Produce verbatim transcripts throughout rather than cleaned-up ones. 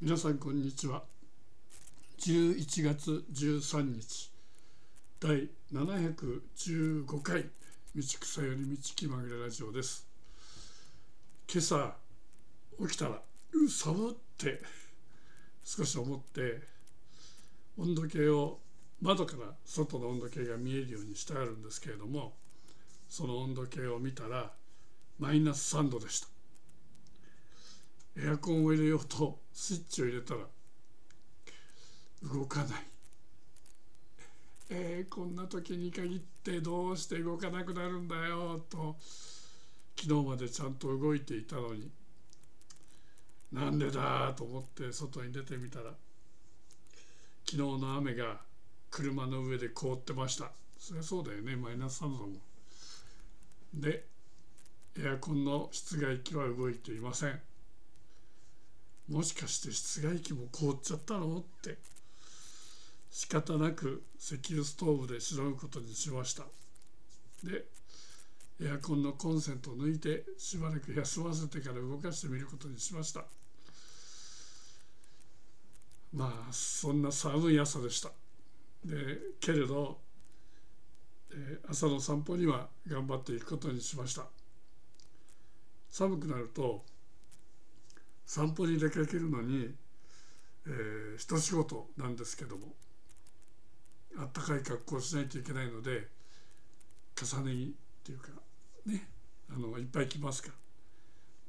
皆さんこんにちは。じゅういちがつじゅうさんにちだいななひゃくじゅうごかい道草より道気まぐれラジオです。今朝起きたらう寒って少し思って温度計を窓から外の温度計が見えるようにしてあるんですけれども、その温度計を見たらマイナスさんどでした。エアコンを入れようとスイッチを入れたら動かない。えー、こんな時に限ってどうして動かなくなるんだよと昨日までちゃんと動いていたのに、なんでだと思って外に出てみたら昨日の雨が車の上で凍ってました。そりゃそうだよね、マイナスさんどだもん。でエアコンの室外機は動いていません。もしかして室外機も凍っちゃったのって仕方なく石油ストーブでしのぐことにしました。でエアコンのコンセントを抜いてしばらく休ませてから動かしてみることにしました。まあそんな寒い朝でした。でけれど、えー、朝の散歩には頑張っていくことにしました。寒くなると散歩に出かけるのに、えー、一仕事なんですけども、あったかい格好をしないといけないので重ね着っていうかね、あのいっぱい着ますから。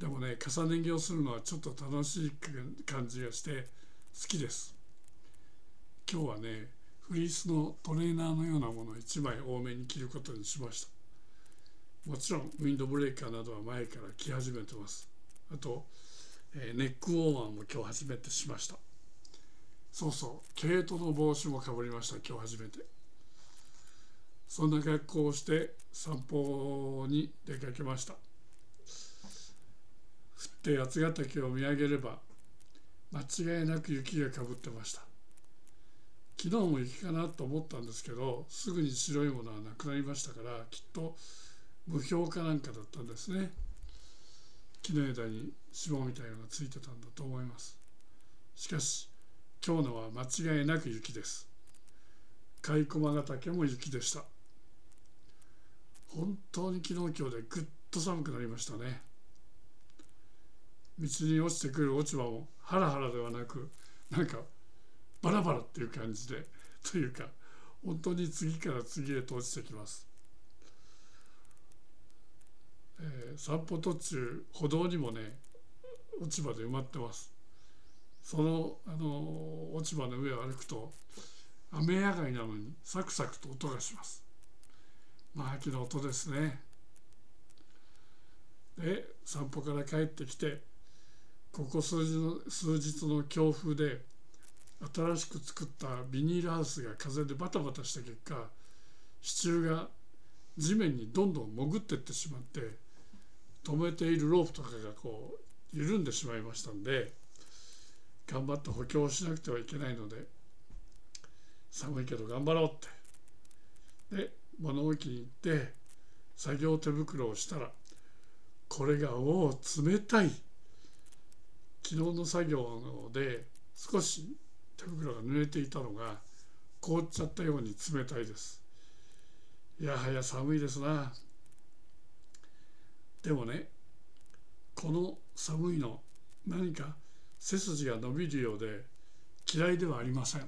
でもね、重ね着をするのはちょっと楽しい感じがして好きです。今日はね、フリースのトレーナーのようなものをいちまい多めに着ることにしました。もちろんウィンドブレーカーなどは前から着始めてます。あとえー、ネックウォーマーも今日初めてしました。そうそう、毛糸の帽子もかぶりました。今日初めて。そんな格好をして散歩に出かけました。降って八ヶ岳を見上げれば間違いなく雪がかぶってました。昨日も雪かなと思ったんですけど、すぐに白いものはなくなりましたから、きっと霧氷かなんかだったんですね。木の枝に霜みたいなのがついてたんだと思います。しかし今日のは間違いなく雪です。甲斐駒ヶ岳も雪でした。本当に昨日今日でぐっと寒くなりましたね。道に落ちてくる落ち葉もハラハラではなく、なんかバラバラっていう感じで、というか本当に次から次へと落ちてきます。えー、散歩途中歩道にもね落ち葉で埋まってます。その、あの落ち葉の上を歩くと雨上がりなのにサクサクと音がします。まあ秋の音ですね。で散歩から帰ってきて、ここ数日の数日の強風で新しく作ったビニールハウスが風でバタバタした結果、支柱が地面にどんどん潜っていってしまって、止めているロープとかがこう緩んでしまいましたんで、頑張って補強しなくてはいけないので、寒いけど頑張ろうってで物置に行って作業手袋をしたら、これがおお冷たい。昨日の作業で少し手袋が濡れていたのが凍っちゃったように冷たいです。いやはや寒いですな。でもね、この寒いの何か背筋が伸びるようで嫌いではありません。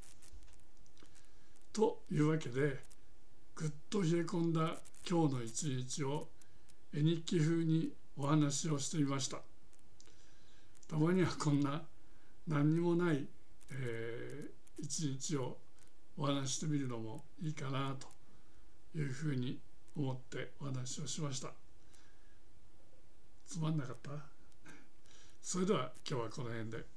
というわけで、ぐっと冷え込んだ今日の一日を絵日記風にお話をしてみました。たまにはこんな何にもない、えー、一日をお話ししてみるのもいいかなというふうに思ってお話をしました。つまんなかった？それでは今日はこの辺で。